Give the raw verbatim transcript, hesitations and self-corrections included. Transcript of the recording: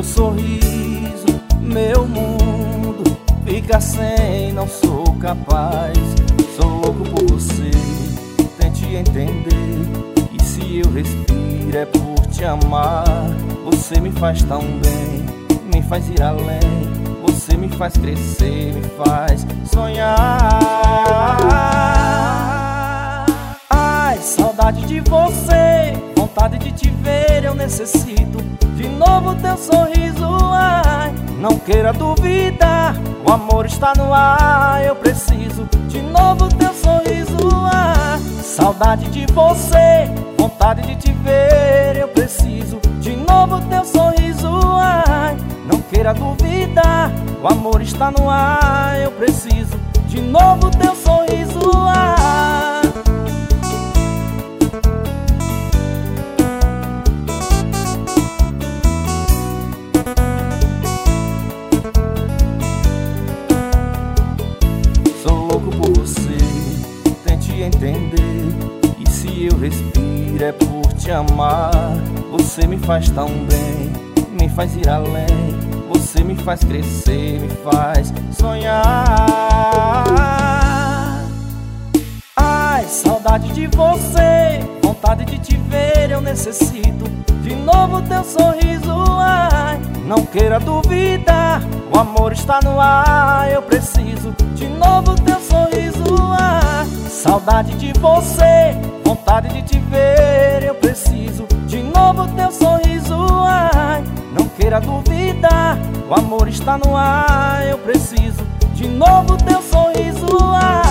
sorriso, meu mundo fica sem, não sou capaz. Sou louco por você, tente entender. E se eu respiro é por te amar. Você me faz tão bem, me faz ir além. Você me faz crescer, me faz sonhar. Ai, saudade de você, vontade de te ver, eu necessito de novo teu sorriso. Ai, não queira duvidar, o amor está no ar. Eu preciso de novo teu sorriso. Ai, saudade de você, vontade de te ver, eu preciso de novo teu sorriso. Ai, não queira duvidar, o amor está no ar. Eu preciso de novo teu sorriso. Ai, sou louco por você, tente entender. E se eu respiro é por te amar. Você me faz tão bem, me faz ir além. Você me faz crescer, me faz sonhar. Ai, saudade de você, vontade de te ver, eu necessito de novo teu sorriso. Ai, não queira duvidar, o amor está no ar. Eu preciso de novo teu sorriso. Ai, saudade de você, vontade de te ver, eu preciso de novo teu sorriso. Ai, não queira duvidar, o amor está no ar. Eu preciso de novo teu sorriso. Ai,